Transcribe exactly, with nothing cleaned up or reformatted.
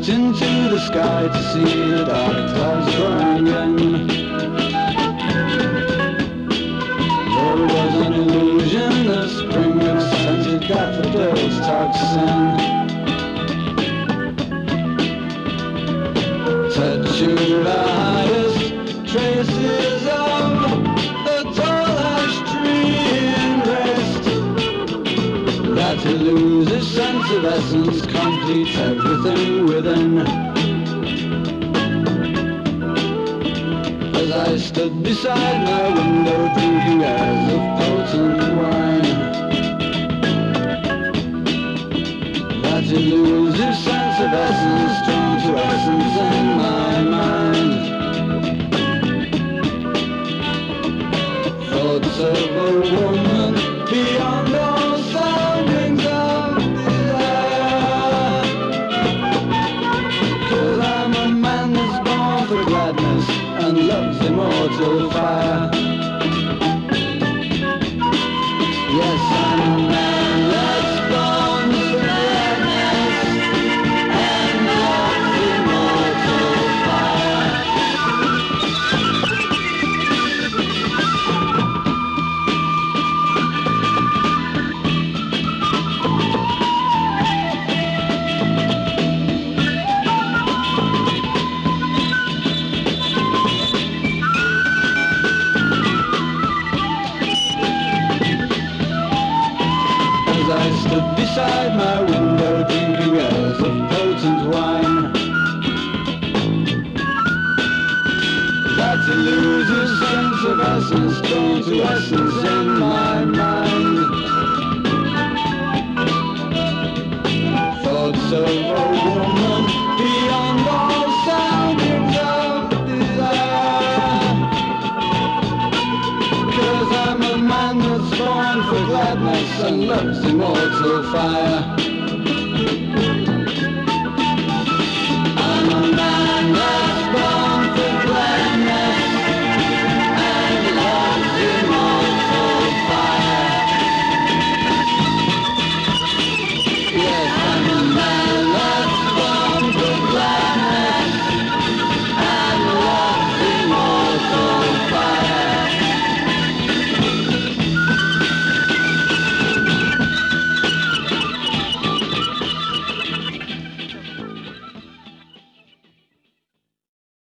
looked into the sky to see the dark clouds growing in. There was an illusion, a spring of scented daffodils toxin. Tattooed the highest traces of the tall ash tree in rest. That elusive sense of essence completes everything within. As I stood beside my window drinking airs of potent wine, that elusive sense of essence drawn to essence in my mind. Thoughts of a woman beyond all soundings of desire. 'Cause I'm a man that's born for gladness and love's immortal fire. Yes, I'm a man that's born for gladness and love's immortal fire. As I stood beside my window drinking airs of potent wine, that elusive sense of essence drawn to essence in my mind. Thoughts of a woman beyond all soundings of desire. 'Cause I'm a man that's born for gladness and love's immortal fire. I'm a man that